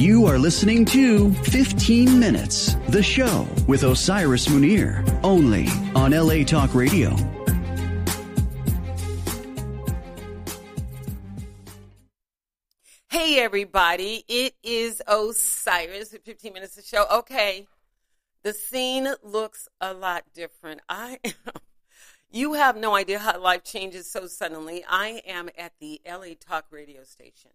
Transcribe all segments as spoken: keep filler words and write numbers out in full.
You are listening to fifteen minutes, the show with Osiris Munir, only on L A Talk Radio. Hey, everybody. It is Osiris with fifteen minutes of show. Okay, the scene looks a lot different. I am, you have no idea how life changes so suddenly. I am at the L A Talk radio station.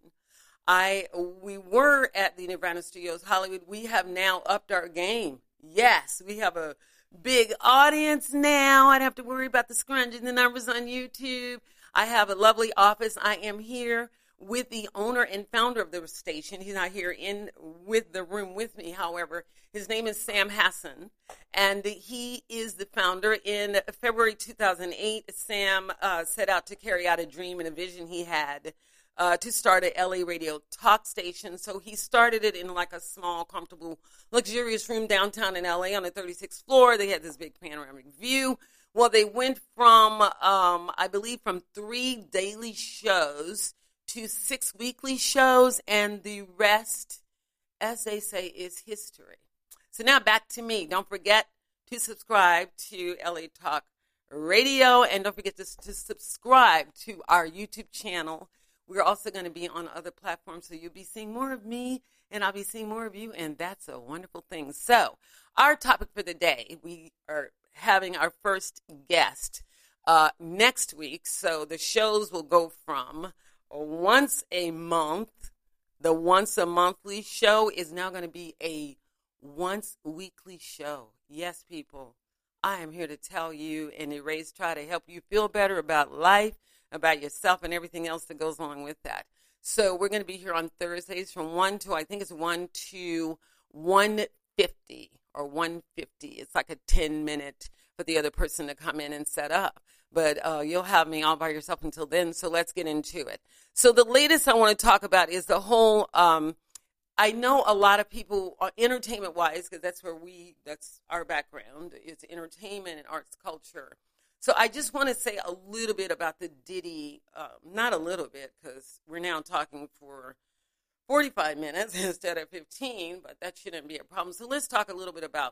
I we were at the Nirvana Studios Hollywood. We have now upped our game. Yes, we have a big audience now. I don't have to worry about the scrunching the numbers on YouTube. I have a lovely office. I am here with the owner and founder of the station. He's not here in with the room with me. However, his name is Sam Hassan, and he is the founder. In February two thousand eight, Sam uh, set out to carry out a dream and a vision he had uh, to start a L A radio talk station. So he started it in like a small, comfortable, luxurious room downtown in L A on the thirty-sixth floor. They had this big panoramic view. Well, they went from, um, I believe, from three daily shows to six weekly shows, and the rest, as they say, is history. So now back to me. Don't forget to subscribe to L A Talk Radio, and don't forget to, to subscribe to our YouTube channel. We're also going to be on other platforms, so you'll be seeing more of me, and I'll be seeing more of you, and that's a wonderful thing. So our topic for the day, we are having our first guest uh, next week, so the shows will go from once a month. The once a monthly show is now going to be a once weekly show. Yes, people, I am here to tell you and erase, try to help you feel better about life, about yourself, and everything else that goes along with that. So we're going to be here on Thursdays from one to, I think it's one to one fifty or one fifty. It's like a ten minute for the other person to come in and set up. But uh, you'll have me all by yourself until then, so let's get into it. So the latest I want to talk about is the whole, um, I know a lot of people, uh, entertainment-wise, because that's where we, that's our background, is entertainment and arts culture. So I just want to say a little bit about the Diddy, uh, not a little bit, because we're now talking for forty-five minutes instead of fifteen, but that shouldn't be a problem. So let's talk a little bit about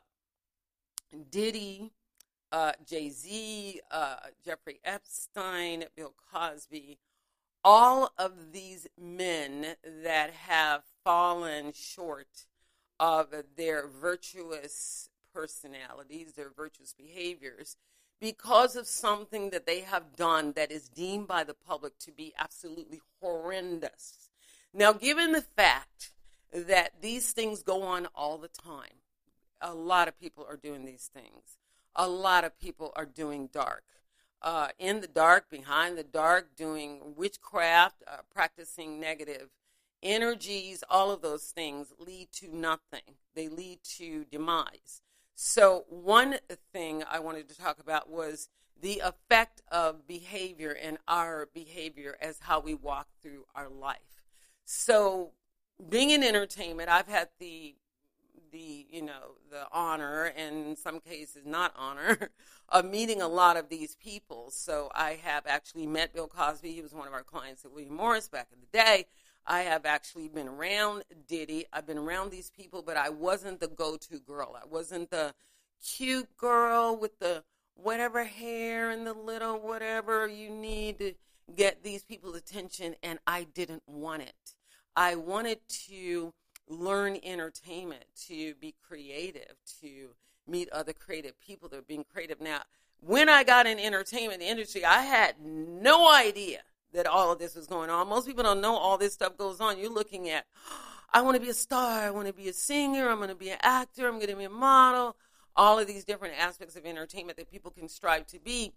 Diddy, Uh, Jay-Z, uh, Jeffrey Epstein, Bill Cosby, all of these men that have fallen short of their virtuous personalities, their virtuous behaviors, because of something that they have done that is deemed by the public to be absolutely horrendous. Now, given the fact that these things go on all the time, a lot of people are doing these things. A lot of people are doing dark, uh, in the dark, behind the dark, doing witchcraft, uh, practicing negative energies. All of those things lead to nothing. They lead to demise. So one thing I wanted to talk about was the effect of behavior and our behavior as how we walk through our life. So being in entertainment, I've had the the, you know, the honor, and in some cases not honor, of meeting a lot of these people. So I have actually met Bill Cosby. He was one of our clients at William Morris back in the day. I have actually been around Diddy. I've been around these people, but I wasn't the go-to girl. I wasn't the cute girl with the whatever hair and the little whatever you need to get these people's attention, and I didn't want it. I wanted to learn entertainment, to be creative, to meet other creative people that are being creative. Now, when I got in entertainment industry, I had no idea that all of this was going on. Most people don't know all this stuff goes on. You're looking at, I want to be a star, I want to be a singer, I'm going to be an actor, I'm going to be a model, all of these different aspects of entertainment that people can strive to be.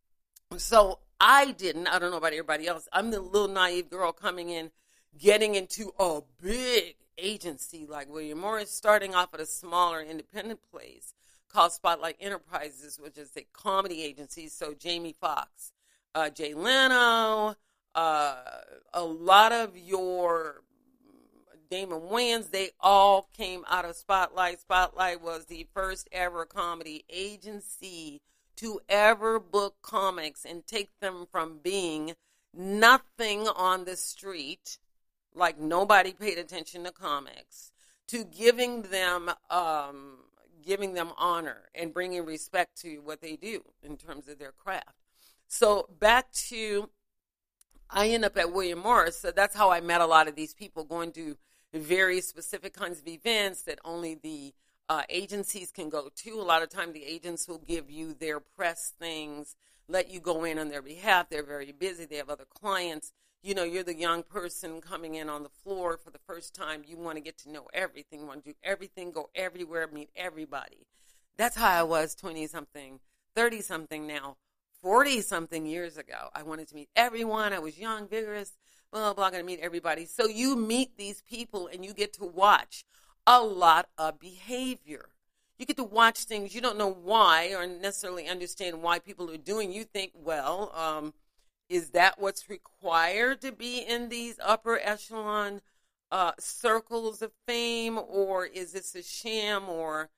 So I didn't, I don't know about everybody else, I'm the little naive girl coming in, getting into a big agency like William Morris, starting off at a smaller independent place called Spotlight Enterprises, which is a comedy agency. So Jamie Foxx, uh, Jay Leno, uh, a lot of your Damon Wayans, they all came out of Spotlight. Spotlight was the first ever comedy agency to ever book comics and take them from being nothing on the street, like nobody paid attention to comics, to giving them um, giving them honor and bringing respect to what they do in terms of their craft. So back to, I end up at William Morris, so that's how I met a lot of these people, going to very specific kinds of events that only the uh, agencies can go to. A lot of time the agents will give you their press things, let you go in on their behalf. They're very busy. They have other clients. You know, you're the young person coming in on the floor for the first time. You want to get to know everything. You want to do everything, go everywhere, meet everybody. That's how I was twenty-something, thirty-something now. forty-something years ago. I wanted to meet everyone. I was young, vigorous, blah, blah, blah, going to meet everybody. So you meet these people and you get to watch a lot of behavior. You get to watch things you don't know why or necessarily understand why people are doing. You think, well, um, is that what's required to be in these upper echelon uh, circles of fame, or is this a sham? Or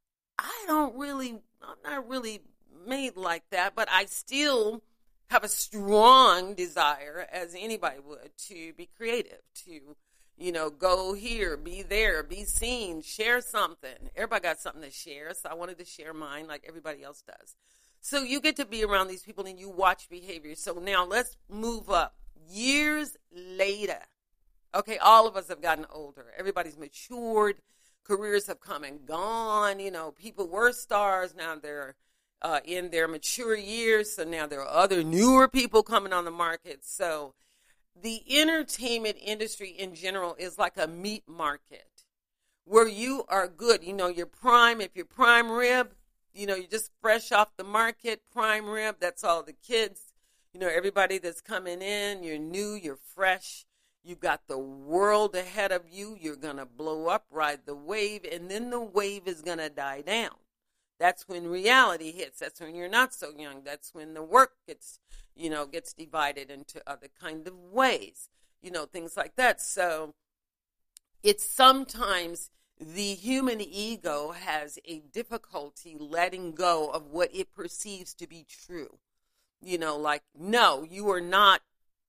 I don't really, I'm not really made like that, but I still have a strong desire, as anybody would, to be creative, to, you know, go here, be there, be seen, share something. Everybody got something to share, so I wanted to share mine like everybody else does. So you get to be around these people and you watch behavior. So now let's move up. Years later, okay, all of us have gotten older. Everybody's matured. Careers have come and gone. You know, people were stars. Now they're uh, in their mature years. So now there are other newer people coming on the market. So the entertainment industry in general is like a meat market where you are good. You know, you're prime. If you're prime rib, you know, you're just fresh off the market, prime rib. That's all the kids, you know, everybody that's coming in. You're new, you're fresh. You've got the world ahead of you. You're going to blow up, ride the wave, and then the wave is going to die down. That's when reality hits. That's when you're not so young. That's when the work gets, you know, gets divided into other kind of ways, you know, things like that. So it's sometimes the human ego has a difficulty letting go of what it perceives to be true. You know, like, no, you are not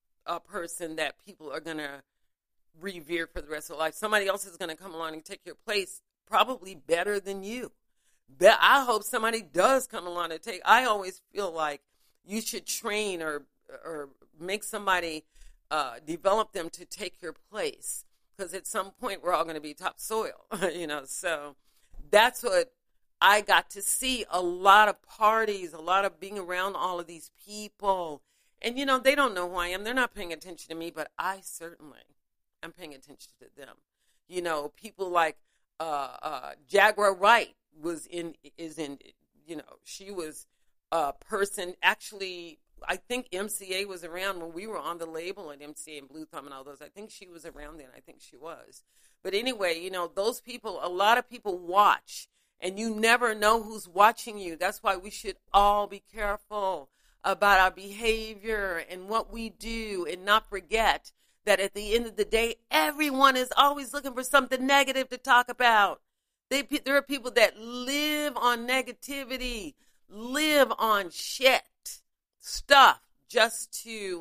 a person that people are going to revere for the rest of their life. Somebody else is going to come along and take your place, probably better than you. But I hope somebody does come along and take. I always feel like you should train or or make somebody uh, develop them to take your place. Because at some point, we're all going to be topsoil, you know. So that's what I got to see, a lot of parties, a lot of being around all of these people. And, you know, they don't know who I am. They're not paying attention to me, but I certainly am paying attention to them. You know, people like uh, uh, Jaguar Wright was in, is in, you know, she was a person actually. I think M C A was around when we were on the label at M C A and Blue Thumb and all those. I think she was around then. I think she was. But anyway, you know, those people, a lot of people watch, and you never know who's watching you. That's why we should all be careful about our behavior and what we do, and not forget that at the end of the day, everyone is always looking for something negative to talk about. They, there are people that live on negativity, live on shit stuff, just to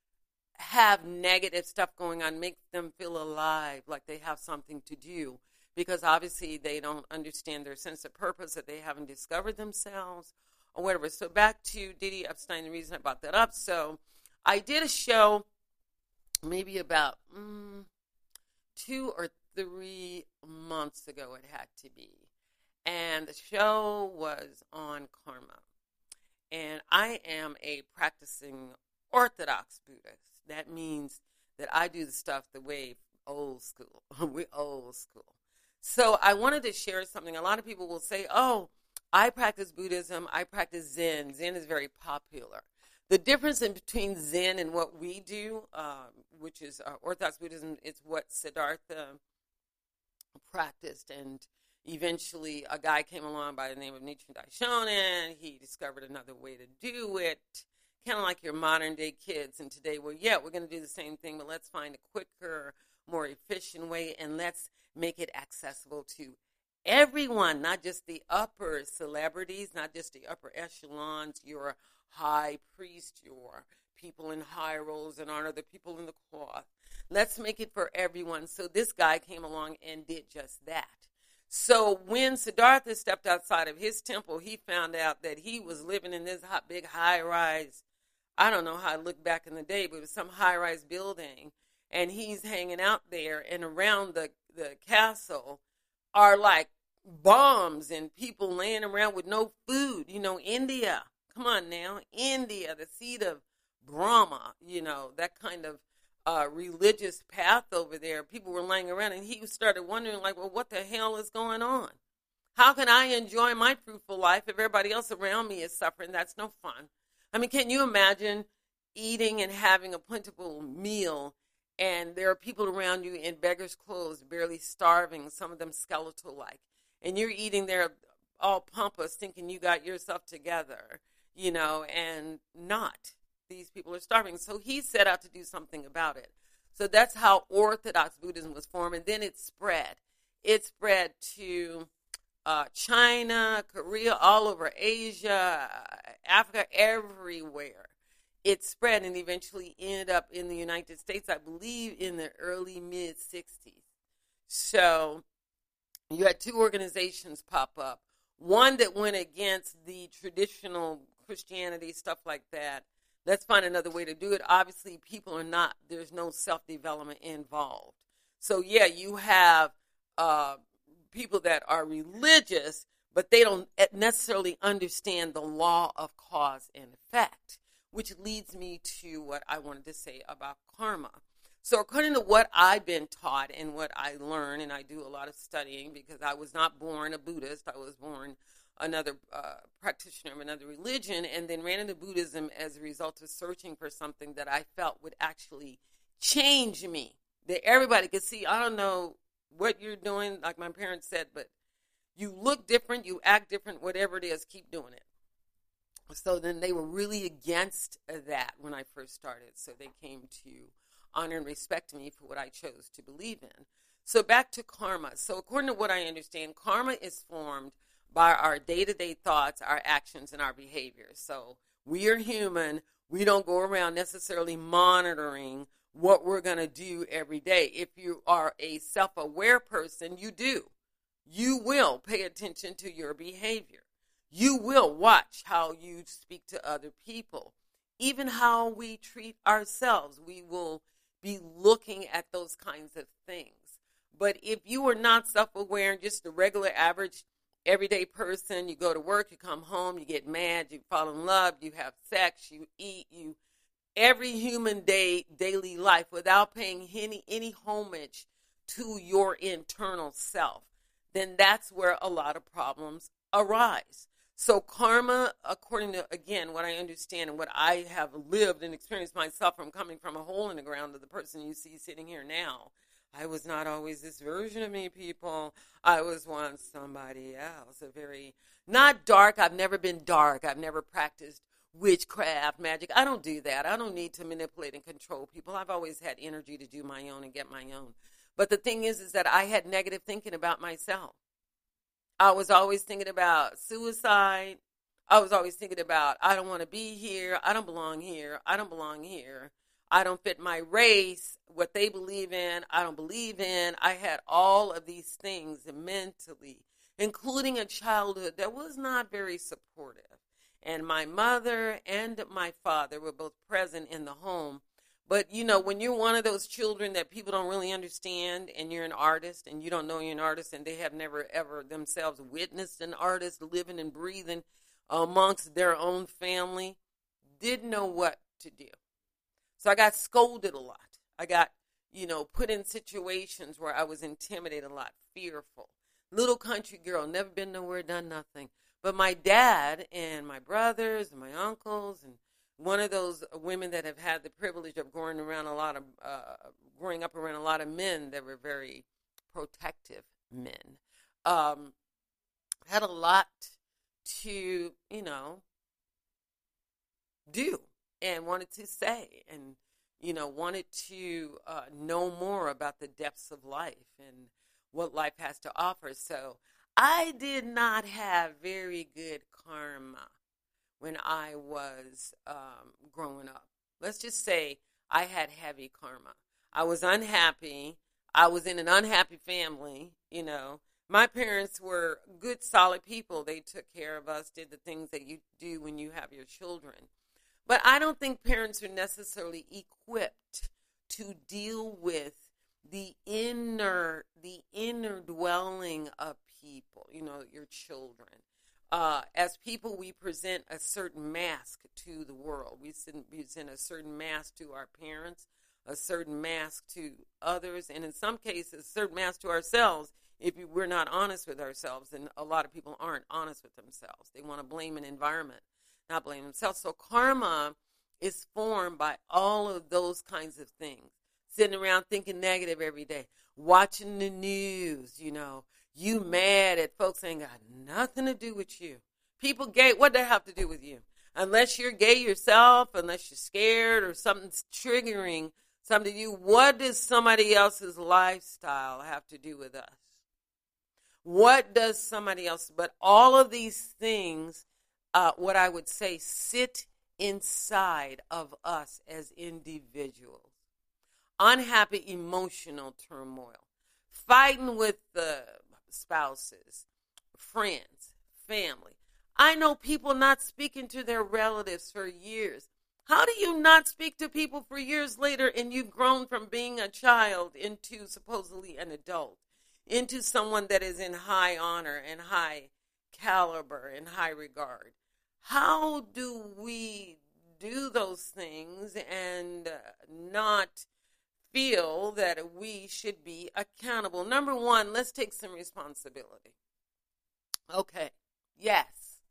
have negative stuff going on, make them feel alive, like they have something to do, because obviously they don't understand their sense of purpose, that they haven't discovered themselves or whatever. So back to Diddy Epstein, the reason I brought that up. So I did a show maybe about mm, two or three months ago, it had to be, and the show was on karma. And I am a practicing Orthodox Buddhist. That means that I do the stuff the way old school. We're old school. So I wanted to share something. A lot of people will say, oh, I practice Buddhism. I practice Zen. Zen is very popular. The difference in between Zen and what we do, um, which is uh, Orthodox Buddhism, is what Siddhartha practiced. And eventually, a guy came along by the name of Nichiren Daishonin. He discovered another way to do it, kind of like your modern-day kids. And today, well, yeah, we're going to do the same thing, but let's find a quicker, more efficient way, and let's make it accessible to everyone, not just the upper celebrities, not just the upper echelons, your high priest, your people in high roles, and honor the people in the cloth. Let's make it for everyone. So this guy came along and did just that. So when Siddhartha stepped outside of his temple, he found out that he was living in this hot, big high-rise, I don't know how it looked back in the day, but it was some high-rise building, and he's hanging out there, and around the, the castle are like bombs and people laying around with no food. You know, India, come on now, India, the seat of Brahma, you know, that kind of uh, religious path over there. People were laying around, and he started wondering, like, well, what the hell is going on? How can I enjoy my fruitful life if everybody else around me is suffering? That's no fun. I mean, can you imagine eating and having a plentiful meal, and there are people around you in beggars' clothes, barely starving, some of them skeletal-like, and you're eating there all pompous, thinking you got yourself together, you know, and not. These people are starving. So he set out to do something about it. So that's how Orthodox Buddhism was formed, and then it spread. It spread to uh, China, Korea, all over Asia, Africa, everywhere. It spread and eventually ended up in the United States, I believe, in the early mid-sixties. So you had two organizations pop up. One that went against the traditional Christianity, stuff like that. Let's find another way to do it. Obviously, people are not, there's no self-development involved. So, yeah, you have uh, people that are religious, but they don't necessarily understand the law of cause and effect, which leads me to what I wanted to say about karma. So according to what I've been taught and what I learn, and I do a lot of studying because I was not born a Buddhist, I was born another uh, practitioner of another religion, and then ran into Buddhism as a result of searching for something that I felt would actually change me, that everybody could see. I don't know what you're doing, like my parents said, but you look different, you act different, whatever it is, keep doing it. So then they were really against that when I first started. So they came to honor and respect me for what I chose to believe in. So back to karma. So according to what I understand, karma is formed by our day-to-day thoughts, our actions, and our behaviors. So we are human. We don't go around necessarily monitoring what we're going to do every day. If you are a self-aware person, you do. You will pay attention to your behavior. You will watch how you speak to other people. Even how we treat ourselves, we will be looking at those kinds of things. But if you are not self-aware, just a regular average everyday person, you go to work, you come home, you get mad, you fall in love, you have sex, you eat, you every human day daily life without paying any any homage to your internal self, then that's where a lot of problems arise. So karma, according to, again, what I understand and what I have lived and experienced myself from coming from a hole in the ground to the person you see sitting here now, I was not always this version of me, people. I was once somebody else, a very, not dark. I've never been dark. I've never practiced witchcraft, magic. I don't do that. I don't need to manipulate and control people. I've always had energy to do my own and get my own. But the thing is, is that I had negative thinking about myself. I was always thinking about suicide. I was always thinking about, I don't want to be here. I don't belong here. I don't belong here. I don't fit my race, what they believe in, I don't believe in. I had all of these things mentally, including a childhood that was not very supportive. And my mother and my father were both present in the home. But, you know, when you're one of those children that people don't really understand and you're an artist and you don't know you're an artist and they have never ever themselves witnessed an artist living and breathing amongst their own family, didn't know what to do. So I got scolded a lot. I got, you know, put in situations where I was intimidated a lot, fearful. Little country girl, never been nowhere, done nothing. But my dad and my brothers and my uncles and one of those women that have had the privilege of growing around a lot of, uh, growing up around a lot of men that were very protective men, um, had a lot to, you know, do and wanted to say and, you know, wanted to uh, know more about the depths of life and what life has to offer. So I did not have very good karma when I was um, growing up. Let's just say I had heavy karma. I was unhappy. I was in an unhappy family, you know. My parents were good, solid people. They took care of us, did the things that you do when you have your children. But I don't think parents are necessarily equipped to deal with the inner, the inner dwelling of people, you know, your children. Uh, as people, we present a certain mask to the world. We present a certain mask to our parents, a certain mask to others, and in some cases, a certain mask to ourselves if we're not honest with ourselves. And a lot of people aren't honest with themselves. They want to blame an environment, not blame themselves. So karma is formed by all of those kinds of things. Sitting around thinking negative every day, watching the news, you know, you mad at folks ain't got nothing to do with you. People gay, what they have to do with you? Unless you're gay yourself, unless you're scared or something's triggering something to you, what does somebody else's lifestyle have to do with us? What does somebody else, but all of these things, uh, what I would say, sit inside of us as individuals. Unhappy emotional turmoil, fighting with the spouses, friends, family. I know people not speaking to their relatives for years. How do you not speak to people for years later and you've grown from being a child into supposedly an adult, into someone that is in high honor and high caliber and high regard? How do we do those things and uh, not feel that we should be accountable? Number one, let's take some responsibility. Okay, yes.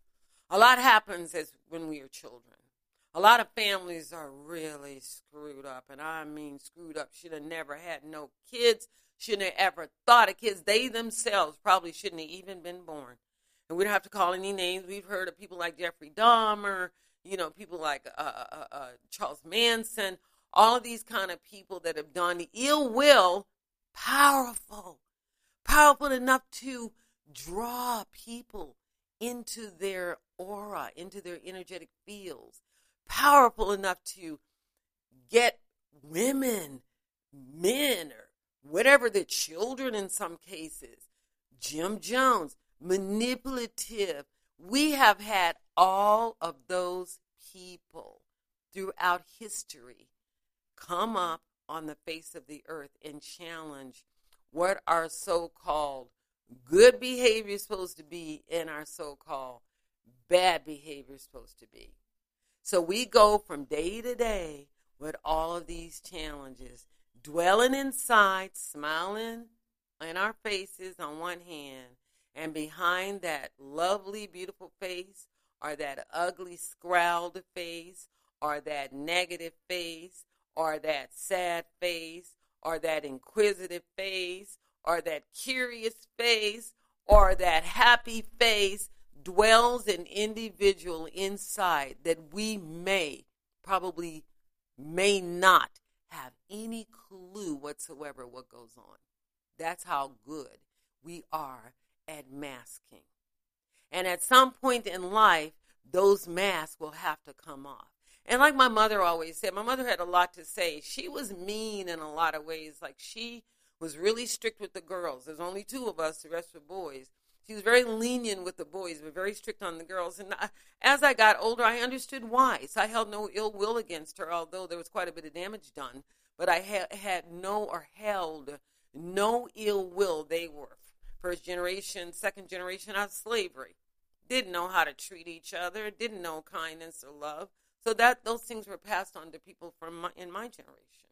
A lot happens as when we are children. A lot of families are really screwed up, and I mean screwed up. Should have never had no kids, shouldn't have ever thought of kids. They themselves probably shouldn't have even been born. And we don't have to call any names. We've heard of people like Jeffrey Dahmer, you know, people like uh, uh, uh, Charles Manson, all of these kind of people that have done ill will, powerful, powerful enough to draw people into their aura, into their energetic fields, powerful enough to get women, men, or whatever, the children in some cases. Jim Jones, manipulative. We have had all of those people throughout history come up on the face of the earth and challenge what our so-called good behavior is supposed to be and our so-called bad behavior is supposed to be. So we go from day to day with all of these challenges, dwelling inside, smiling in our faces on one hand, and behind that lovely, beautiful face, or that ugly, scowled face, or that negative face, or that sad face, or that inquisitive face, or that curious face, or that happy face, dwells an individual inside that we may, probably may not have any clue whatsoever what goes on. That's how good we are at masking. And at some point in life, those masks will have to come off. And like my mother always said, my mother had a lot to say. She was mean in a lot of ways. Like, she was really strict with the girls. There's only two of us, the rest were boys. She was very lenient with the boys, but very strict on the girls. And I, as I got older, I understood why. So I held no ill will against her, although there was quite a bit of damage done. But I ha- had no or held no ill will. They were first generation, second generation out of slavery. Didn't know how to treat each other. Didn't know kindness or love. So that those things were passed on to people from my, in my generation.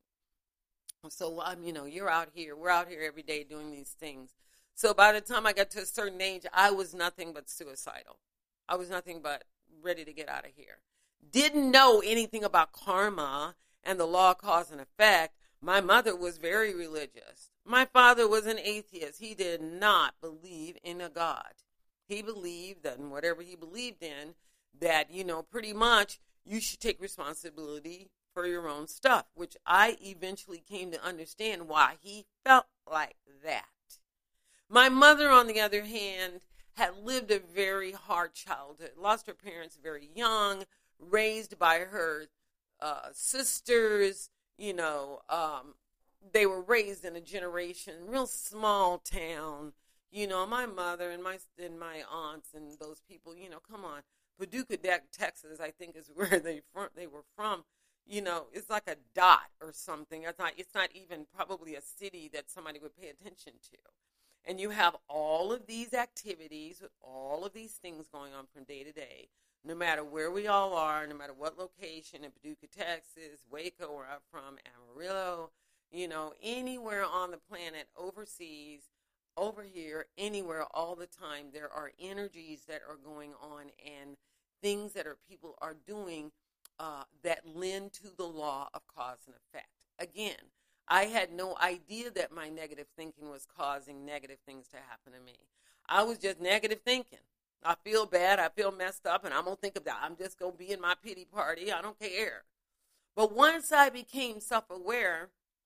So, um, you know, you're out here. We're out here every day doing these things. So by the time I got to a certain age, I was nothing but suicidal. I was nothing but ready to get out of here. Didn't know anything about karma and the law of cause and effect. My mother was very religious. My father was an atheist. He did not believe in a God. He believed that in whatever he believed in, that, you know, pretty much you should take responsibility for your own stuff, which I eventually came to understand why he felt like that. My mother, on the other hand, had lived a very hard childhood, lost her parents very young, raised by her uh, sisters, you know, um, they were raised in a generation, real small town, you know, my mother and my and my aunts and those people, you know, come on, Paducah, Texas, I think is where they from, they were from, you know, it's like a dot or something. It's not, it's not even probably a city that somebody would pay attention to. And you have all of these activities with all of these things going on from day to day, no matter where we all are, no matter what location in Paducah, Texas, Waco, where I'm from, Amarillo, you know, anywhere on the planet, overseas, over here, anywhere, all the time, there are energies that are going on and things that are people are doing uh, that lend to the law of cause and effect. Again, I had no idea that my negative thinking was causing negative things to happen to me. I was just negative thinking. I feel bad. I feel messed up, and I'm going to think about it. I'm just going to be in my pity party. I don't care. But once I became self-aware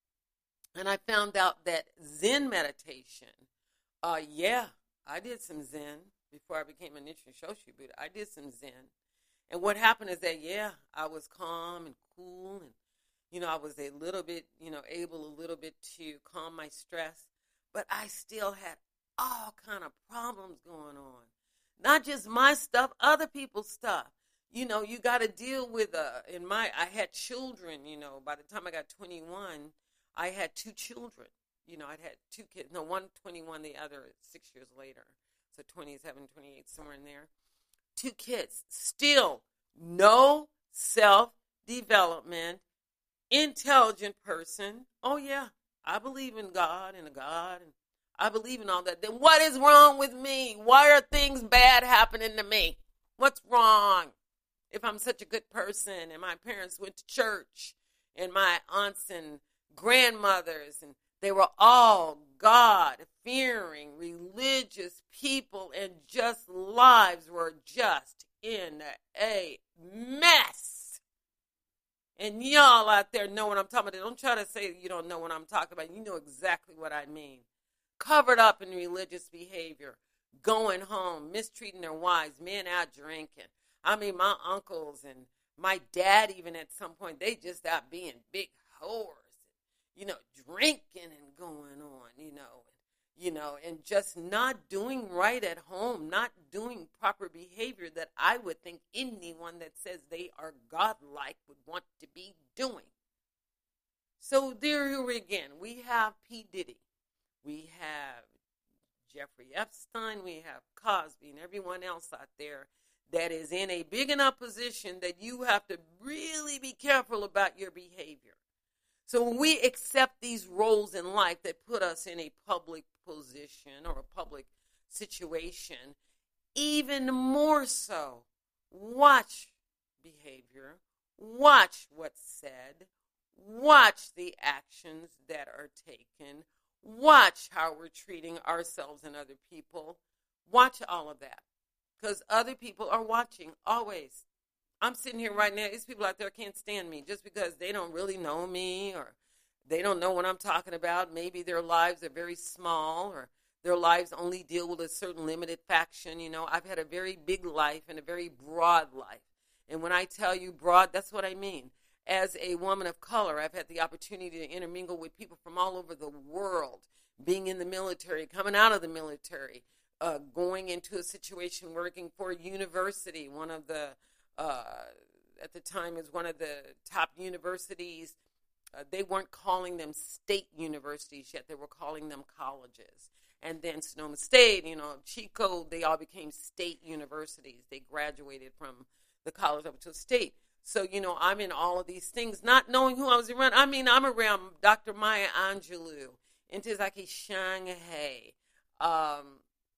and I found out that Zen meditation, uh, yeah, I did some Zen before I became a Nichiren Shoshu Buddha. I did some Zen. And what happened is that, yeah, I was calm and cool, and you know, I was a little bit, you know, able a little bit to calm my stress, but I still had all kind of problems going on. Not just my stuff, other people's stuff. You know, you got to deal with, uh, in my, I had children, you know, by the time I got twenty-one, I had two children. You know, I'd had two kids, no, one twenty-one, the other six years later. So twenty-seven, twenty-eight, somewhere in there. Two kids, still no self-development, intelligent person. Oh yeah, I believe in God and a God, and I believe in all that. Then what is wrong with me? Why are things bad happening to me? What's wrong? If I'm such a good person, and my parents went to church, and my aunts and grandmothers, and they were all God-fearing, religious people, and just lives were just in a mess. And y'all out there know what I'm talking about. Don't try to say you don't know what I'm talking about. You know exactly what I mean. Covered up in religious behavior, going home, mistreating their wives, men out drinking. I mean, my uncles and my dad even at some point, they just stopped being big whores. You know, drinking and going on, you know, you know, and just not doing right at home, not doing proper behavior that I would think anyone that says they are godlike would want to be doing. So there again, we have P. Diddy, we have Jeffrey Epstein, we have Cosby, and everyone else out there that is in a big enough position that you have to really be careful about your behavior. So when we accept these roles in life that put us in a public position or a public situation, even more so, watch behavior, watch what's said, watch the actions that are taken, watch how we're treating ourselves and other people, watch all of that. Because other people are watching, always. I'm sitting here right now, these people out there can't stand me just because they don't really know me or they don't know what I'm talking about. Maybe their lives are very small or their lives only deal with a certain limited faction. You know, I've had a very big life and a very broad life. And when I tell you broad, that's what I mean. As a woman of color, I've had the opportunity to intermingle with people from all over the world, being in the military, coming out of the military, uh, going into a situation working for a university, one of the Uh, at the time is one of the top universities. Uh, they weren't calling them state universities yet. They were calling them colleges. And then Sonoma State, you know, Chico, they all became state universities. They graduated from the college up to a state. So, you know, I'm in all of these things, not knowing who I was around. I mean, I'm around Doctor Maya Angelou, Ntozake Shanghai. Um,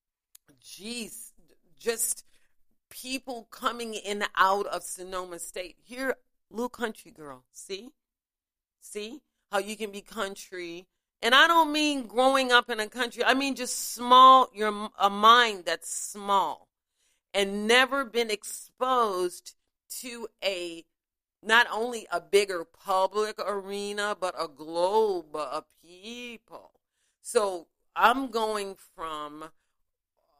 geez, just people coming in and out of Sonoma State. Here, little country girl. See? See how you can be country. And I don't mean growing up in a country. I mean just small, your a mind that's small and never been exposed to a, not only a bigger public arena, but a globe of people. So I'm going from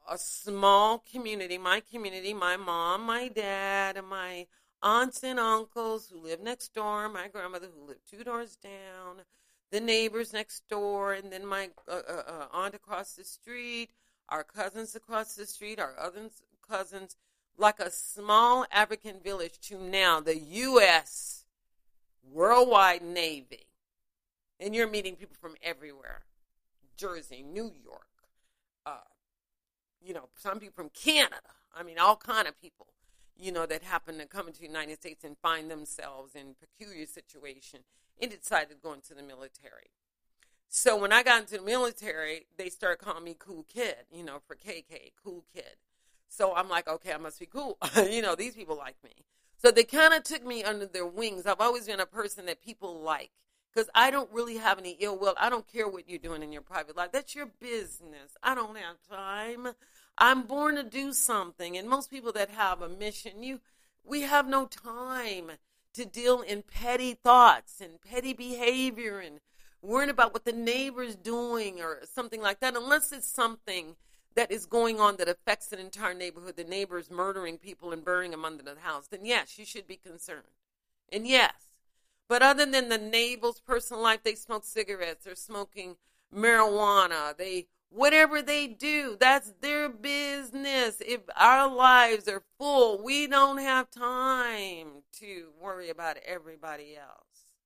a small community, my community, my mom, my dad, and my aunts and uncles who live next door, my grandmother who lived two doors down, the neighbors next door, and then my uh, uh, uh, aunt across the street, our cousins across the street, our other cousins, like a small African village to now the U S Worldwide Navy. And you're meeting people from everywhere. Jersey, New York, uh, you know, some people from Canada. I mean, all kind of people, you know, that happen to come into the United States and find themselves in a peculiar situation and decided to go into the military. So when I got into the military, they started calling me Cool Kid, you know, for K K, Cool Kid. So I'm like, okay, I must be cool. You know, these people like me. So they kind of took me under their wings. I've always been a person that people like because I don't really have any ill will. I don't care what you're doing in your private life. That's your business. I don't have time. I'm born to do something. And most people that have a mission, you, we have no time to deal in petty thoughts and petty behavior and worrying about what the neighbor's doing or something like that, unless it's something that is going on that affects an entire neighborhood, the neighbors murdering people and burning them under the house, then yes, you should be concerned. And yes, but other than the neighbor's personal life, they smoke cigarettes, they're smoking marijuana, they whatever they do, that's their business. If our lives are full, we don't have time to worry about everybody else.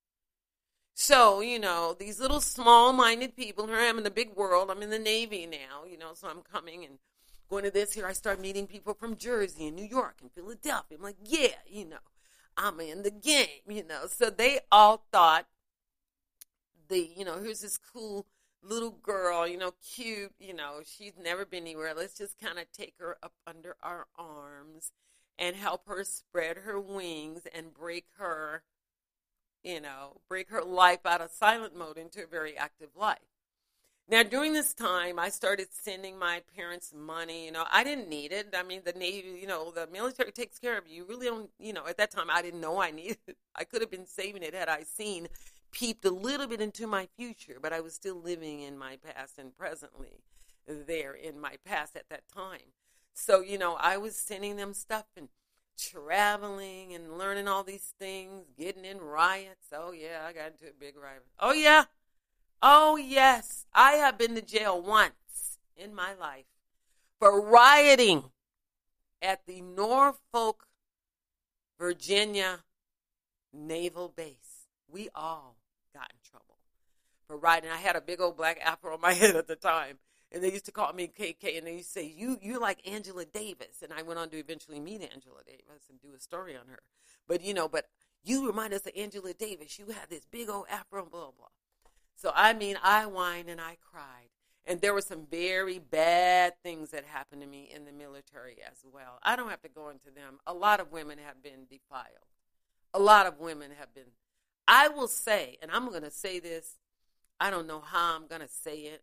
So, you know, these little small-minded people, here I am in the big world, I'm in the Navy now, you know, so I'm coming and going to this. Here I start meeting people from Jersey and New York and Philadelphia. I'm like, yeah, you know, I'm in the game, you know. So they all thought, the, you know, here's this cool little girl, you know, cute, you know, she's never been anywhere. Let's just kind of take her up under our arms and help her spread her wings and break her, you know, break her life out of silent mode into a very active life. Now, during this time, I started sending my parents money. You know, I didn't need it. I mean, the Navy, you know, the military takes care of you. You really don't, you know, at that time, I didn't know I needed it. I could have been saving it had I seen, peeped a little bit into my future, but I was still living in my past and presently there in my past at that time. So, you know, I was sending them stuff and traveling and learning all these things, getting in riots. Oh, yeah, I got into a big riot. Oh, yeah. Oh, yes. I have been to jail once in my life for rioting at the Norfolk, Virginia Naval Base. We all got in trouble for rioting. I had a big old black afro on my head at the time. And they used to call me K K, and they used to say, you, you're like Angela Davis. And I went on to eventually meet Angela Davis and do a story on her. But, you know, but you remind us of Angela Davis. You had this big old afro, blah, blah. So, I mean, I whined and I cried. And there were some very bad things that happened to me in the military as well. I don't have to go into them. A lot of women have been defiled. A lot of women have been. I will say, and I'm going to say this, I don't know how I'm going to say it,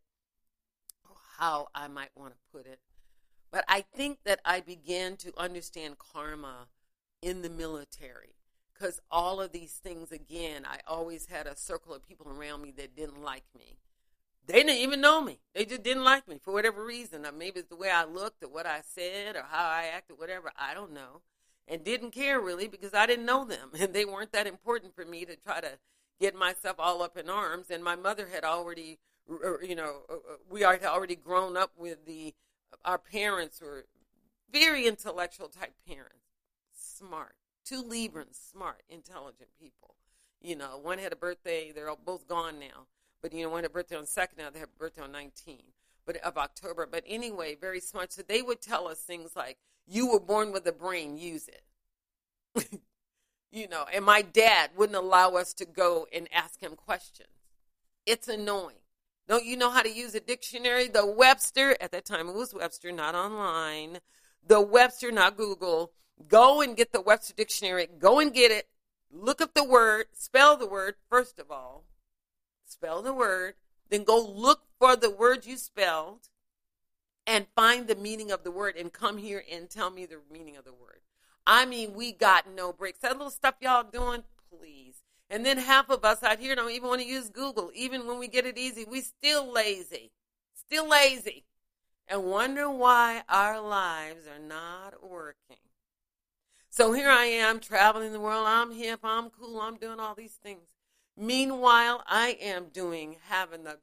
how I might want to put it. But I think that I began to understand karma in the military because all of these things, again, I always had a circle of people around me that didn't like me. They didn't even know me. They just didn't like me for whatever reason. Or maybe it's the way I looked or what I said or how I acted, whatever. I don't know. And didn't care really because I didn't know them. And they weren't that important for me to try to get myself all up in arms. And my mother had already you know, we are already grown up with the, our parents were very intellectual type parents, smart, two Librans, smart, intelligent people. You know, one had a birthday, they're both gone now, but you know, one had a birthday on the second, now they have a birthday on nineteenth but, of October. But anyway, very smart. So they would tell us things like, you were born with a brain, use it. You know, and my dad wouldn't allow us to go and ask him questions. It's annoying. Don't you know how to use a dictionary? The Webster, at that time it was Webster, not online. The Webster, not Google. Go and get the Webster dictionary. Go and get it. Look up the word. Spell the word, first of all. Spell the word. Then go look for the word you spelled and find the meaning of the word and come here and tell me the meaning of the word. I mean, we got no breaks. That little stuff y'all doing, please. And then half of us out here don't even want to use Google. Even when we get it easy, we still lazy. Still lazy. and wonder why our lives are not working. So here I am traveling the world. I'm hip, I'm cool, I'm doing all these things. Meanwhile, I am doing, having the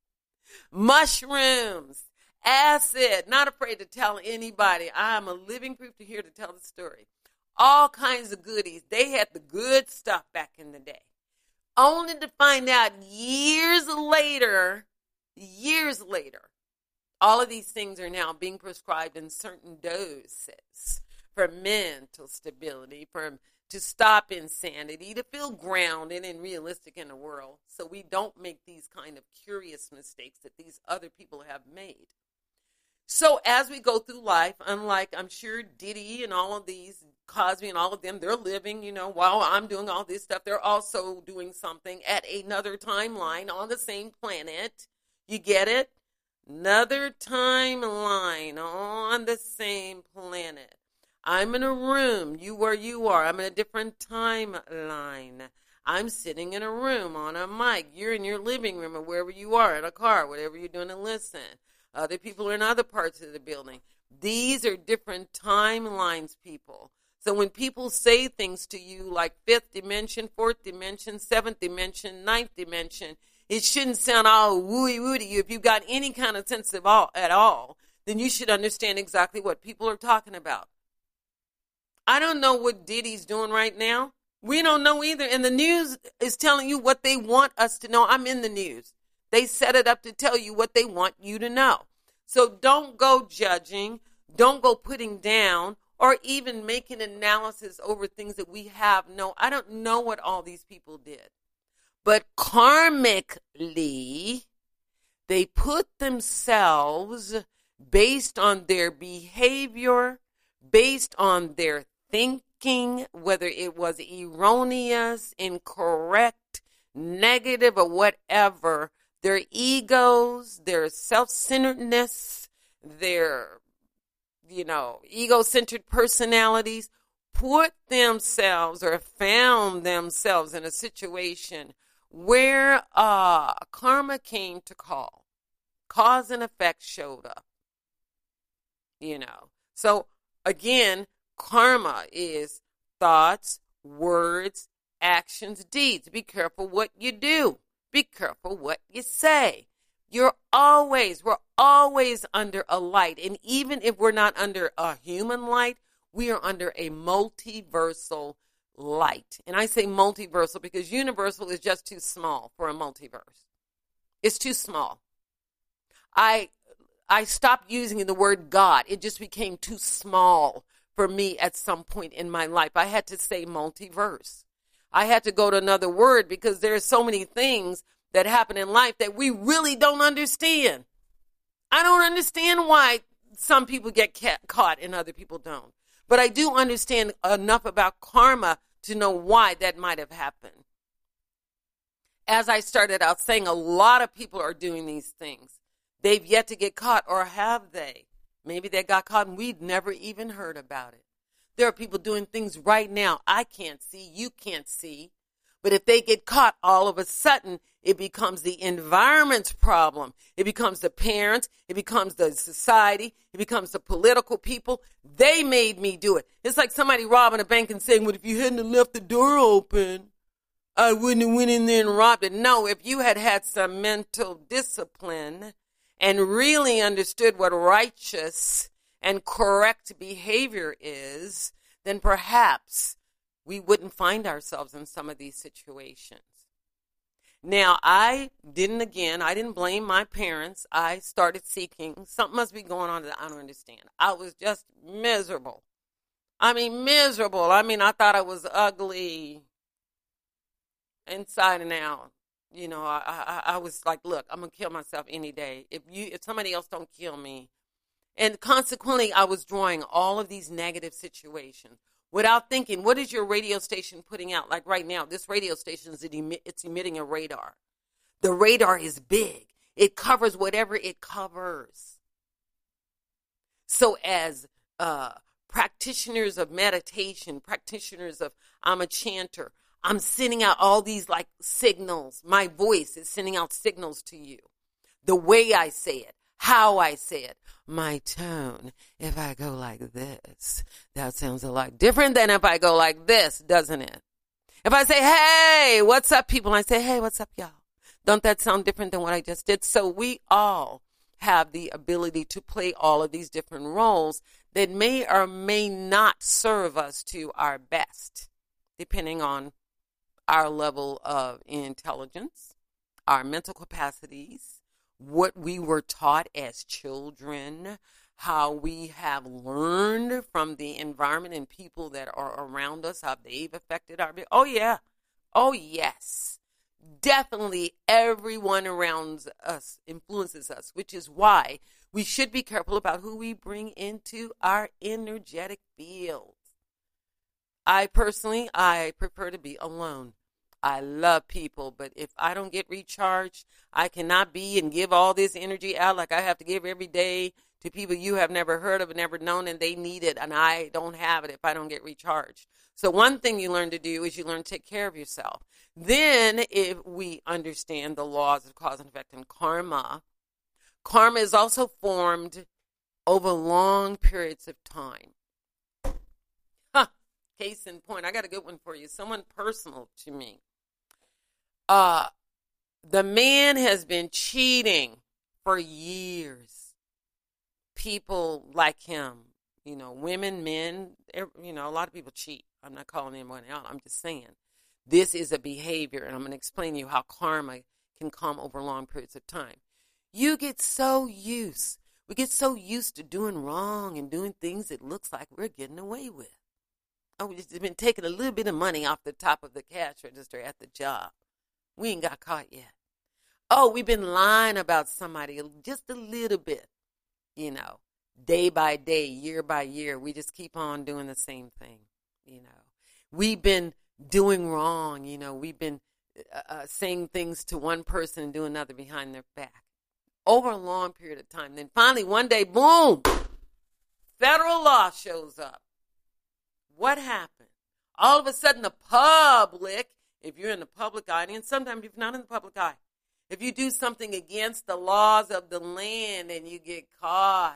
mushrooms, acid, not afraid to tell anybody. I am a living proof to here to tell the story. All kinds of goodies. They had the good stuff back in the day. Only to find out years later, years later, all of these things are now being prescribed in certain doses for mental stability, for to stop insanity, to feel grounded and realistic in the world, so we don't make these kind of curious mistakes that these other people have made. So as we go through life, unlike I'm sure Diddy and all of these, Cosby and all of them, they're living, you know, while I'm doing all this stuff, they're also doing something at another timeline on the same planet. You get it? Another timeline on the same planet. I'm in a room, you where you are. I'm in a different timeline. I'm sitting in a room on a mic. You're in your living room or wherever you are, in a car, whatever you're doing to listen. Other people are in other parts of the building. These are different timelines, people. So when people say things to you like fifth dimension, fourth dimension, seventh dimension, ninth dimension, it shouldn't sound all wooey-woo to you. If you've got any kind of sense of all, at all, then you should understand exactly what people are talking about. I don't know what Diddy's doing right now. We don't know either. And the news is telling you what they want us to know. I'm in the news. They set it up to tell you what they want you to know. So don't go judging. Don't go putting down or even making analysis over things that we have. No, I don't know what all these people did. But karmically, they put themselves based on their behavior, based on their thinking, whether it was erroneous, incorrect, negative, or whatever, their egos, their self-centeredness, their, you know, ego-centered personalities, put themselves or found themselves in a situation where uh, karma came to call. Cause and effect showed up. You know, so again, karma is thoughts, words, actions, deeds. Be careful what you do. Be careful what you say. You're always, we're always under a light. And even if we're not under a human light, we are under a multiversal light. And I say multiversal because universal is just too small for a multiverse. It's too small. I I stopped using the word God. It just became too small for me at some point in my life. I had to say multiverse. I had to go to another word because there are so many things that happen in life that we really don't understand. I don't understand why some people get caught and other people don't. But I do understand enough about karma to know why that might have happened. As I started out saying, a lot of people are doing these things. They've yet to get caught, or have they? Maybe they got caught and we'd never even heard about it. There are people doing things right now I can't see, you can't see. But if they get caught, all of a sudden, it becomes the environment's problem. It becomes the parents. It becomes the society. It becomes the political people. They made me do it. It's like somebody robbing a bank and saying, well, if you hadn't left the door open, I wouldn't have went in there and robbed it. No, if you had had some mental discipline and really understood what righteous and correct behavior is, then perhaps we wouldn't find ourselves in some of these situations. Now, I didn't, again, I didn't blame my parents. I started seeking. Something must be going on that I don't understand. I was just miserable. I mean, miserable. I mean, I thought I was ugly inside and out. You know, I, I, I was like, look, I'm going to kill myself any day. If you, if somebody else don't kill me. And consequently, I was drawing all of these negative situations without thinking, what is your radio station putting out? Like right now, this radio station, is it's emitting a radar. The radar is big. It covers whatever it covers. So as uh, practitioners of meditation, practitioners of, I'm a chanter, I'm sending out all these like signals. My voice is sending out signals to you. The way I say it, how I say it, my tone. If I go like this, that sounds a lot different than if I go like this, doesn't it? If I say, hey, what's up, people? And I say, hey, what's up, y'all? Don't that sound different than what I just did? So we all have the ability to play all of these different roles that may or may not serve us to our best, depending on our level of intelligence, our mental capacities, what we were taught as children, how we have learned from the environment and people that are around us, how they've affected our, oh yeah, oh yes. Definitely everyone around us influences us, which is why we should be careful about who we bring into our energetic field. I personally, I prefer to be alone. I love people, but if I don't get recharged, I cannot be and give all this energy out like I have to give every day to people you have never heard of and never known, and they need it, and I don't have it if I don't get recharged. So one thing you learn to do is you learn to take care of yourself. Then if we understand the laws of cause and effect and karma, karma is also formed over long periods of time. Huh. Case in point, I got a good one for you. Someone personal to me. Uh, the man has been cheating for years. People like him, you know, women, men, you know, a lot of people cheat. I'm not calling anyone out. I'm just saying this is a behavior, and I'm going to explain to you how karma can come over long periods of time. You get so used. We get so used to doing wrong and doing things it looks like we're getting away with. Oh, we've just been taking a little bit of money off the top of the cash register at the job. We ain't got caught yet. Oh, we've been lying about somebody just a little bit, you know, day by day, year by year. We just keep on doing the same thing, you know. We've been doing wrong, you know. We've been uh, saying things to one person and doing another behind their back over a long period of time. Then finally, one day, boom, federal law shows up. What happened? All of a sudden, the public, if you're in the public eye, and sometimes if you're not in the public eye, if you do something against the laws of the land and you get caught,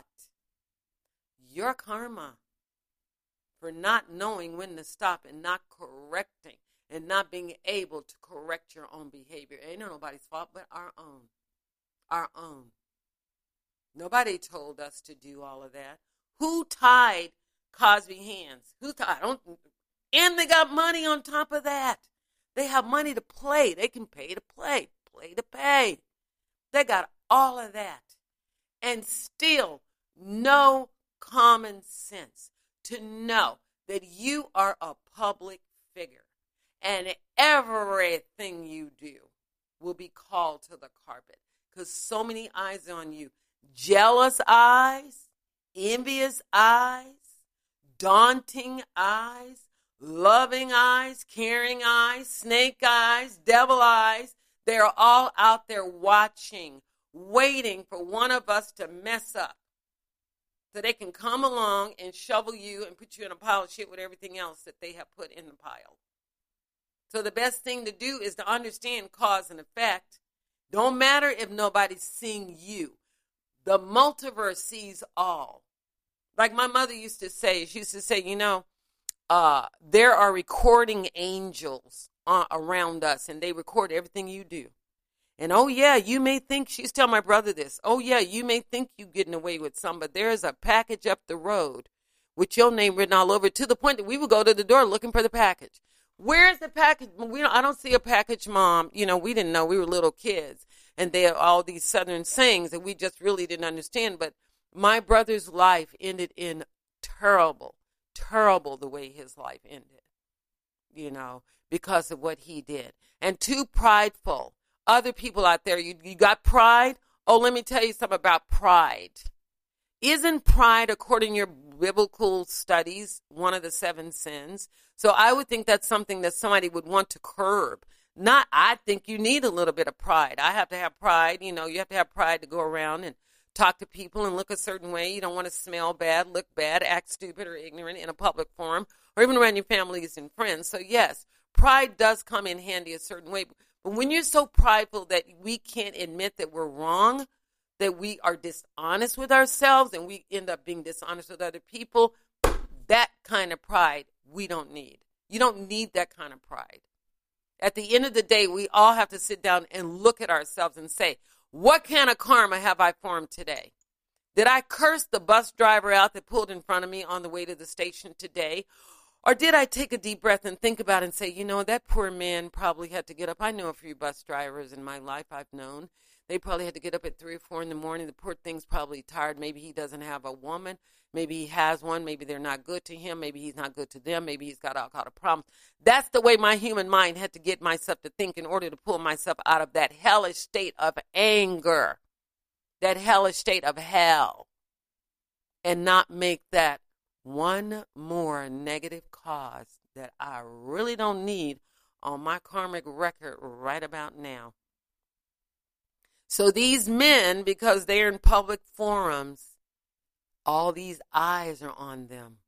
your karma for not knowing when to stop and not correcting and not being able to correct your own behavior. Ain't nobody's fault but our own. Our own. Nobody told us to do all of that. Who tied Cosby hands? Who tied? I don't, and they got money on top of that. They have money to play. They can pay to play. Play to pay. They got all of that. And still no common sense to know that you are a public figure and everything you do will be called to the carpet because so many eyes on you. Jealous eyes, envious eyes, daunting eyes, loving eyes, caring eyes, snake eyes, devil eyes. They're all out there watching, waiting for one of us to mess up so they can come along and shovel you and put you in a pile of shit with everything else that they have put in the pile. So the best thing to do is to understand cause and effect. Don't matter if nobody's seeing you. The multiverse sees all. Like my mother used to say, she used to say, you know, uh, there are recording angels uh, around us, and they record everything you do. And, oh, yeah, you may think, she's telling my brother this, oh, yeah, you may think you're getting away with some, but there's a package up the road with your name written all over it, to the point that we would go to the door looking for the package. Where's the package? We don't, I don't see a package, Mom. You know, we didn't know. We were little kids, and they have all these Southern sayings that we just really didn't understand. But my brother's life ended in terrible, terrible the way his life ended, you know, because of what he did. And too prideful. Other people out there, you, you got pride? Oh, let me tell you something about pride. Isn't pride, according to your biblical studies, one of the seven sins? So I would think that's something that somebody would want to curb. Not, I think you need a little bit of pride. I have to have pride. You know, you have to have pride to go around and talk to people and look a certain way. You don't want to smell bad, look bad, act stupid or ignorant in a public forum or even around your families and friends. So, yes, pride does come in handy a certain way. But when you're so prideful that we can't admit that we're wrong, that we are dishonest with ourselves and we end up being dishonest with other people, that kind of pride we don't need. You don't need that kind of pride. At the end of the day, we all have to sit down and look at ourselves and say, what kind of karma have I formed today? Did I curse the bus driver out that pulled in front of me on the way to the station today? Or did I take a deep breath and think about it and say, you know, that poor man probably had to get up. I know a few bus drivers in my life I've known. They probably had to get up at three or four in the morning. The poor thing's probably tired. Maybe he doesn't have a woman. Maybe he has one. Maybe they're not good to him. Maybe he's not good to them. Maybe he's got all kind of problems. That's the way my human mind had to get myself to think in order to pull myself out of that hellish state of anger, that hellish state of hell, and not make that one more negative cause that I really don't need on my karmic record right about now. So these men, because they're in public forums, all these eyes are on them.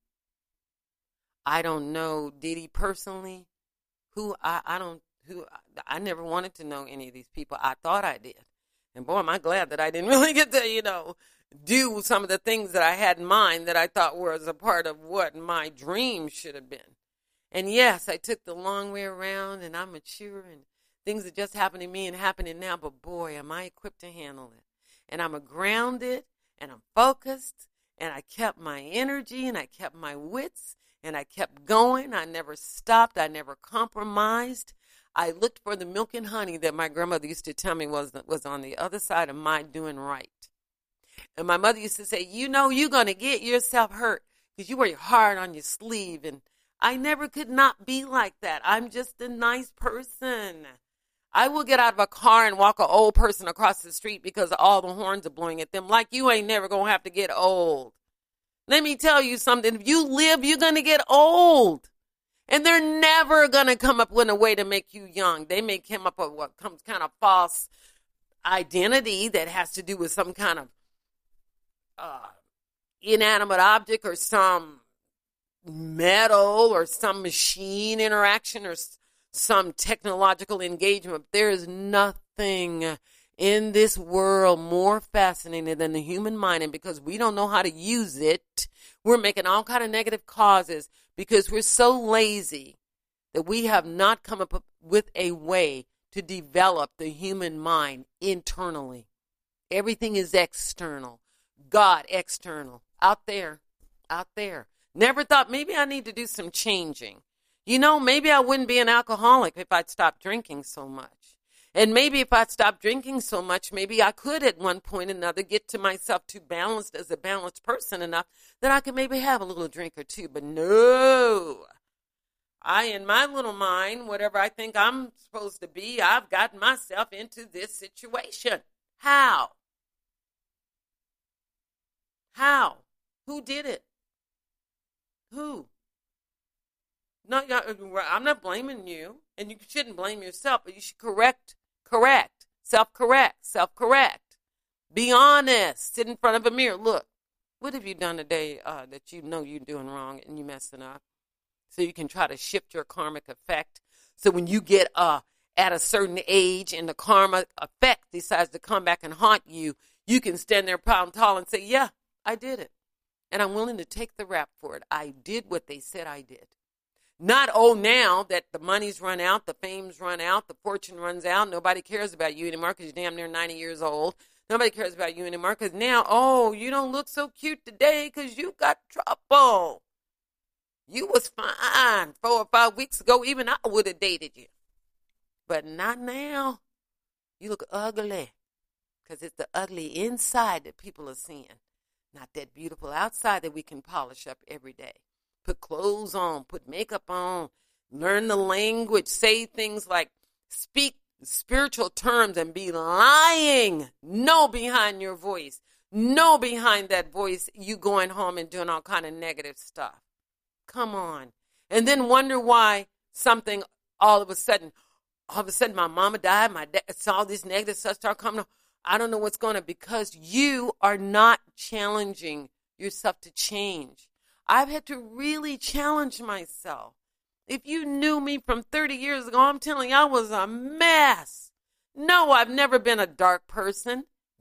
I don't know Diddy personally. Who I, I don't who I never wanted to know any of these people. I thought I did. And boy, am I glad that I didn't really get to, you know, do some of the things that I had in mind that I thought was a part of what my dream should have been. And yes, I took the long way around and I'm mature and things are just happening to me and happening now, but boy, am I equipped to handle it. And I'm grounded and I'm focused and I kept my energy and I kept my wits and I kept going. I never stopped. I never compromised. I looked for the milk and honey that my grandmother used to tell me was, was on the other side of my doing right. And my mother used to say, you know, you're going to get yourself hurt because you wear your heart on your sleeve. And I never could not be like that. I'm just a nice person. I will get out of a car and walk an old person across the street because all the horns are blowing at them. Like you ain't never going to have to get old. Let me tell you something. If you live, you're going to get old. And they're never going to come up with a way to make you young. They may come up with what comes kind of false identity that has to do with some kind of uh, inanimate object or some metal or some machine interaction or some technological engagement. There is nothing in this world more fascinating than the human mind. And because we don't know how to use it, we're making all kind of negative causes because we're so lazy that we have not come up with a way to develop the human mind internally. Everything is external. God external. Out there. Out there. Never thought maybe I need to do some changing. You know, maybe I wouldn't be an alcoholic if I'd stopped drinking so much. And maybe if I'd stopped drinking so much, maybe I could at one point or another get to myself too balanced as a balanced person enough that I could maybe have a little drink or two. But no, I, in my little mind, whatever I think I'm supposed to be, I've gotten myself into this situation. How? How? Who did it? Who? No, I'm not blaming you, and you shouldn't blame yourself, but you should correct, correct, self-correct, self-correct. Be honest. Sit in front of a mirror. Look, what have you done today uh, that you know you're doing wrong and you're messing up? So you can try to shift your karmic effect. So when you get uh, at a certain age and the karma effect decides to come back and haunt you, you can stand there proud and tall and say, yeah, I did it. And I'm willing to take the rap for it. I did what they said I did. Not, oh, now that the money's run out, the fame's run out, the fortune runs out, nobody cares about you anymore because you're damn near ninety years old. Nobody cares about you anymore because now, oh, you don't look so cute today because you got trouble. You was fine four or five weeks ago. Even I would have dated you. But not now. You look ugly because it's the ugly inside that people are seeing. Not that beautiful outside that we can polish up every day. Put clothes on, put makeup on, learn the language, say things like speak spiritual terms and be lying. No behind your voice. No behind that voice you going home and doing all kind of negative stuff. Come on. And then wonder why something all of a sudden, all of a sudden my mama died, my dad, it's all this negative stuff start coming up. I don't know what's going on because you are not challenging yourself to change. I've had to really challenge myself. If you knew me from thirty years ago, I'm telling you, I was a mess. No, I've never been a dark person.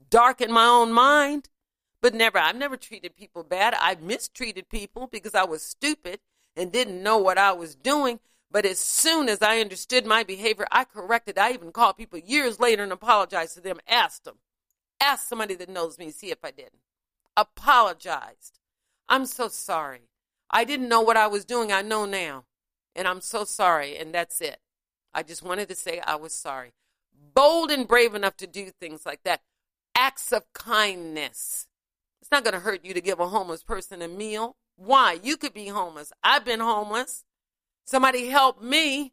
dark in my own mind, but never, I've never treated people bad. I've mistreated people because I was stupid and didn't know what I was doing. But as soon as I understood my behavior, I corrected. I even called people years later and apologized to them, asked them, asked somebody that knows me, see if I didn't. Apologized. I'm so sorry. I didn't know what I was doing. I know now. And I'm so sorry. And that's it. I just wanted to say I was sorry. Bold and brave enough to do things like that. Acts of kindness. It's not going to hurt you to give a homeless person a meal. Why? You could be homeless. I've been homeless. Somebody help me.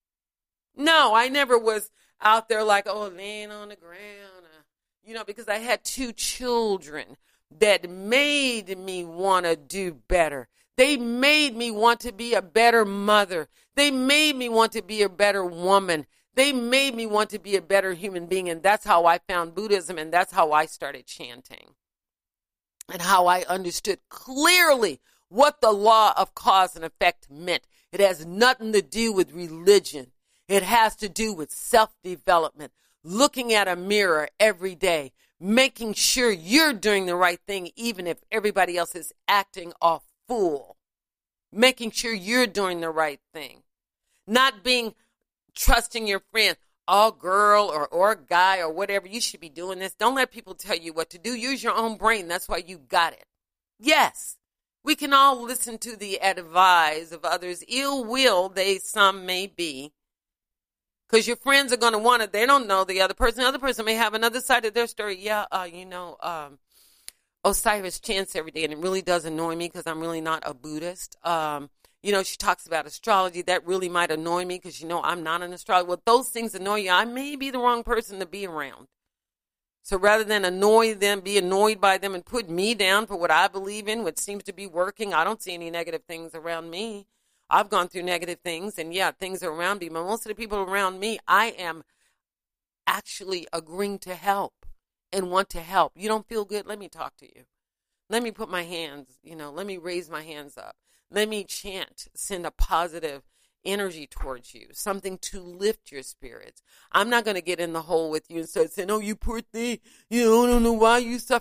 No, I never was out there like, oh, laying on the ground. Uh, you know, because I had two children that made me want to do better. They made me want to be a better mother. They made me want to be a better woman. They made me want to be a better human being. And that's how I found Buddhism. And that's how I started chanting. And how I understood clearly what the law of cause and effect meant. It has nothing to do with religion. It has to do with self-development, looking at a mirror every day, making sure you're doing the right thing, even if everybody else is acting a fool, making sure you're doing the right thing, not being trusting your friend, oh, girl or, or guy or whatever, you should be doing this. Don't let people tell you what to do. Use your own brain. That's why you got it. Yes. We can all listen to the advice of others, ill will they some may be, because your friends are going to want it. They don't know the other person. The other person may have another side of their story. Yeah, uh, you know, um, Osiris chants every day, and it really does annoy me because I'm really not a Buddhist. Um, you know, she talks about astrology. That really might annoy me because, you know, I'm not an astrologer. Well, those things annoy you. I may be the wrong person to be around. So rather than annoy them, be annoyed by them and put me down for what I believe in, what seems to be working, I don't see any negative things around me. I've gone through negative things, and yeah, things are around me. But most of the people around me, I am actually agreeing to help and want to help. You don't feel good? Let me talk to you. Let me put my hands, you know, let me raise my hands up. Let me chant, send a positive energy towards you, something to lift your spirits. I'm not going to get in the hole with you and start saying, oh, you poor thing, you know, I don't know why you suffer.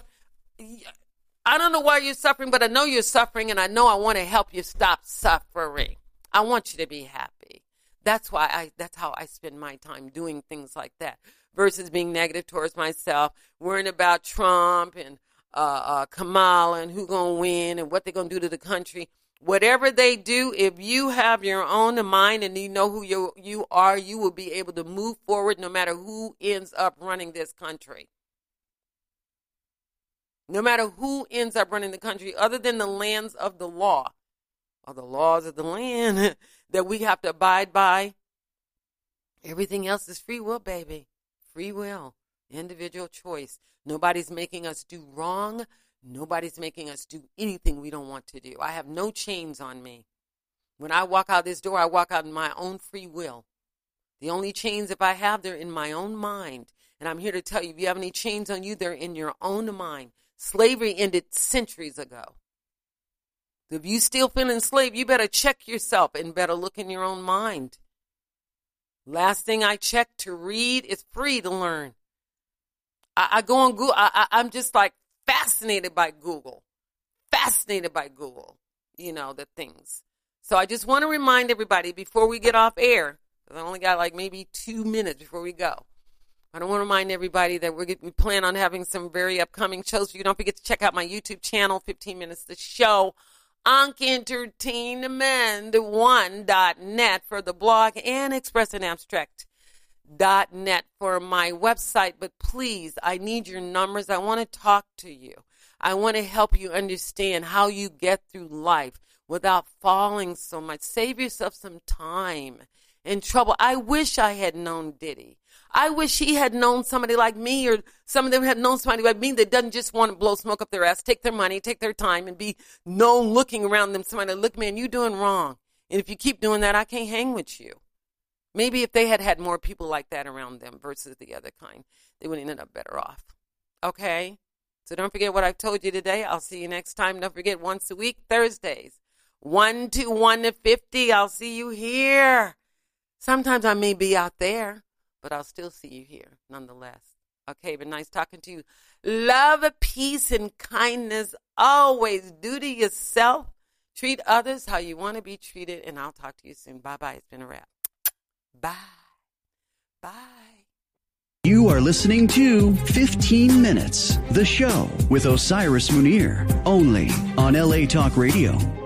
I don't know why you're suffering, but I know you're suffering, and I know I want to help you stop suffering. I want you to be happy. That's why I, that's how I spend my time doing things like that versus being negative towards myself, worrying about Trump and uh, uh, Kamala and who's going to win and what they're going to do to the country. Whatever they do, if you have your own mind and you know who you, you are, you will be able to move forward no matter who ends up running this country. No matter who ends up running the country, other than the lands of the law, or the laws of the land that we have to abide by, everything else is free will, baby. Free will, individual choice. Nobody's making us do wrong. Nobody's making us do anything we don't want to do. I have no chains on me. When I walk out this door, I walk out in my own free will. The only chains, if I have, they're in my own mind. And I'm here to tell you, if you have any chains on you, they're in your own mind. Slavery ended centuries ago. If you still feel enslaved, you better check yourself and better look in your own mind. Last thing I checked to read is free to learn. I, I go on Google. I, I, I'm just like fascinated by Google. Fascinated by Google, you know, the things. So I just want to remind everybody before we get off air, because I only got like maybe two minutes before we go. I don't want to remind everybody that we're, we plan on having some very upcoming shows for you. Don't forget to check out my YouTube channel, fifteen minutes the show, Ankh Entertainment one dot net for the blog, and Express and Abstract dot net for my website. But please, I need your numbers. I want to talk to you. I want to help you understand how you get through life without falling so much. Save yourself some time and trouble. I wish I had known Diddy. I wish he had known somebody like me, or some of them had known somebody like me that doesn't just want to blow smoke up their ass, take their money, take their time, and be known looking around them. Somebody, look, man, you doing wrong. And if you keep doing that, I can't hang with you. Maybe if they had had more people like that around them versus the other kind, they would end up better off. Okay? So don't forget what I've told you today. I'll see you next time. Don't forget, once a week, Thursdays, one to one to fifty. I'll see you here. Sometimes I may be out there, but I'll still see you here nonetheless. Okay, but nice talking to you. Love, peace, and kindness always. Do to yourself. Treat others how you want to be treated. And I'll talk to you soon. Bye-bye. It's been a wrap. Bye. Bye. You are listening to fifteen minutes, the show with Osiris Munir, only on L A Talk Radio.